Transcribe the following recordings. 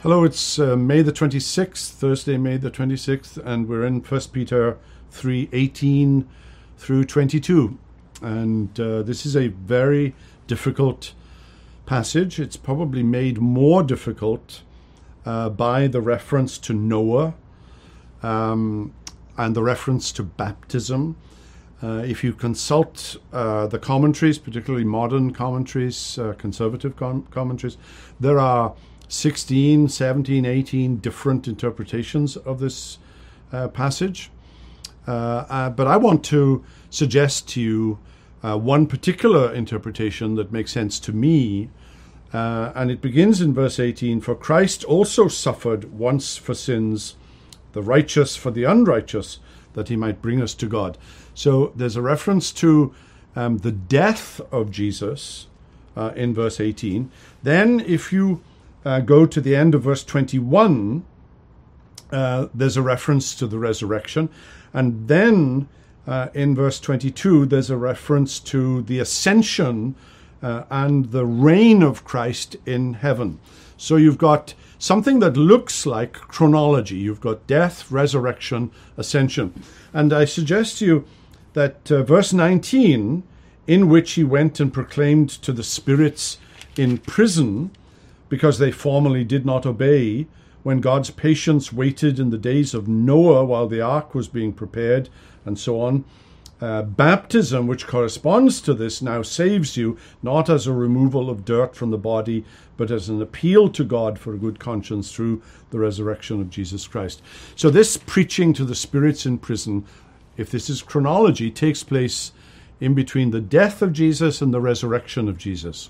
Hello, it's May the 26th, Thursday, May the 26th, and we're in 1 Peter 3:18 through 22. And this is a very difficult passage. It's probably made more difficult by the reference to Noah and the reference to baptism. If you consult the commentaries, particularly modern commentaries, conservative commentaries, there are 16, 17, 18 different interpretations of this passage. But I want to suggest to you one particular interpretation that makes sense to me. And it begins in verse 18, "For Christ also suffered once for sins, the righteous for the unrighteous, that he might bring us to God." So there's a reference to the death of Jesus in verse 18. Then if you go to the end of verse 21, there's a reference to the resurrection. And then in verse 22, there's a reference to the ascension and the reign of Christ in heaven. So you've got something that looks like chronology. You've got death, resurrection, ascension. And I suggest to you that verse 19, in which he went and proclaimed to the spirits in prison, because they formerly did not obey, when God's patience waited in the days of Noah while the ark was being prepared, and so on. Baptism, which corresponds to this, now saves you, not as a removal of dirt from the body, but as an appeal to God for a good conscience through the resurrection of Jesus Christ. So this preaching to the spirits in prison, if this is chronology, takes place in between the death of Jesus and the resurrection of Jesus.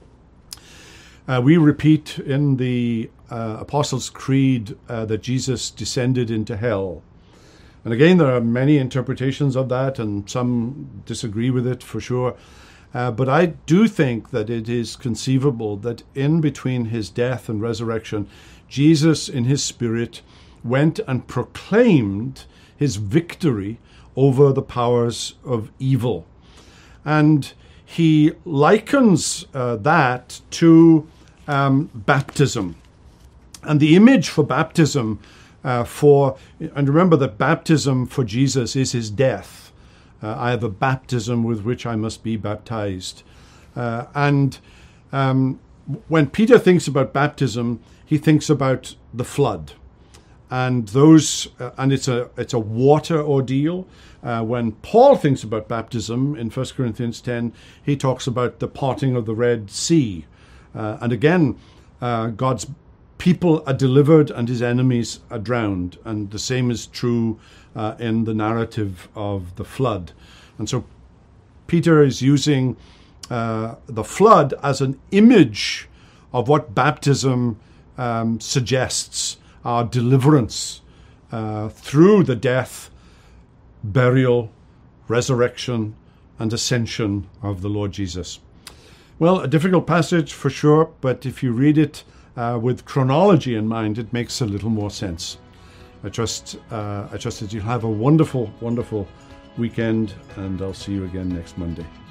We repeat in the Apostles' Creed that Jesus descended into hell. And again, there are many interpretations of that, and some disagree with it for sure. But I do think that it is conceivable that in between his death and resurrection, Jesus in his spirit went and proclaimed his victory over the powers of evil. And he likens that to baptism. And the image for baptism and remember that baptism for Jesus is his death. I have a baptism with which I must be baptized. And when Peter thinks about baptism, he thinks about the flood. And it's a water ordeal. When Paul thinks about baptism in 1 Corinthians 10, he talks about the parting of the Red Sea. And again, God's people are delivered and his enemies are drowned. And the same is true in the narrative of the flood. And so Peter is using the flood as an image of what baptism suggests, our deliverance through the death, burial, resurrection, and ascension of the Lord Jesus. Well, a difficult passage for sure, but if you read it with chronology in mind, it makes a little more sense. I trust that you'll have a wonderful, wonderful weekend, and I'll see you again next Monday.